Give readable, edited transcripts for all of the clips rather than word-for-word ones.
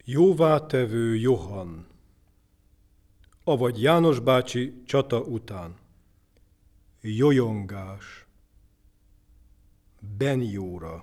Jóvátevő Johann, avagy János bácsi csata után. Jojongás. Benjóra.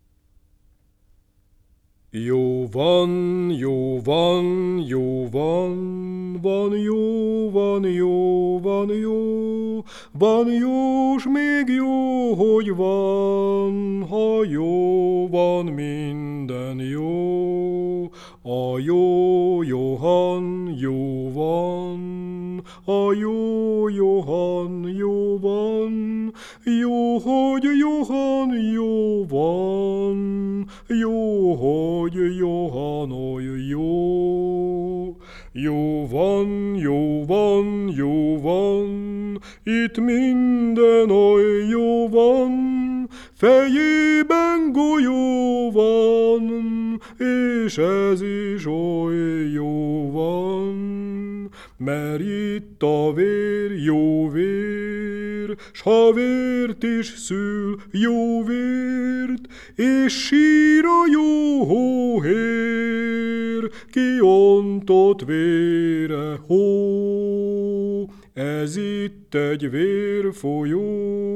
Jó van, jó van, jó van, van jó, van jó, van jó, van jó, s még jó, hogy van, ha jó van, minden jó. A jó Johann jó van, a jó Johann jó van, jó, hogy Johann jó van, jó, hogy Johann oly jó. Jó van, jó van, jó van, itt minden oly jó van, fejében golyó van, és ez is oly jó van, mert itt a vér jó vér, s ha vért is szül jó vért, és sír a jó hóhér, kiontott vére hó. Ez itt egy vérfolyó,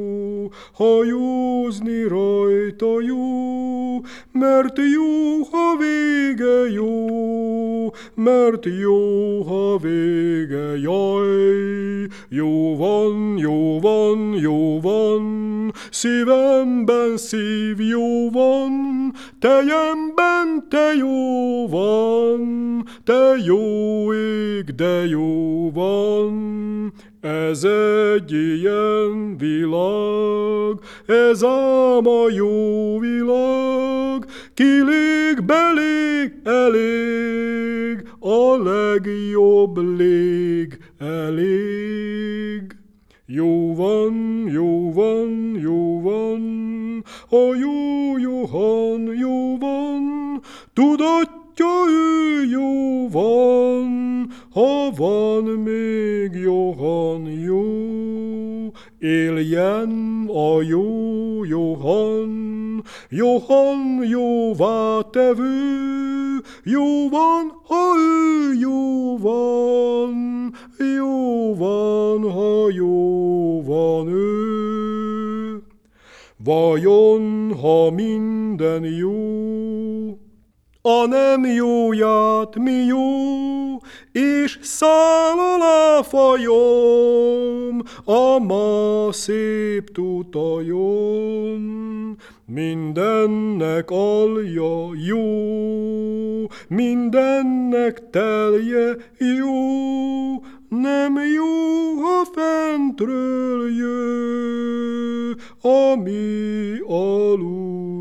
hajózni rajta jó, mert jó, ha vége jó, mert jó, ha vége, jaj. Jó van, jó van, jó van, szívemben szív jó van, tejemben te jó van, te jó ég, de jó van. Ez egy ilyen világ, ez ám a jó világ, kilég, belég, elég, a legjobb lég elég. Jó van, jó van, jó van, a jó Johann jó van, tudatja ő jó van, ha van még Johann jó. Éljen a jó Johann, Johann jóvátevő, jó van, ha ő jó van, jó van, ha jó van ő. Vajon, ha minden jó, a nem jóját mi jó, és száll alá fajom a ma szép tutajon. Mindennek alja jó, mindennek telje jó, nem jó, ha fentről jö, ami alul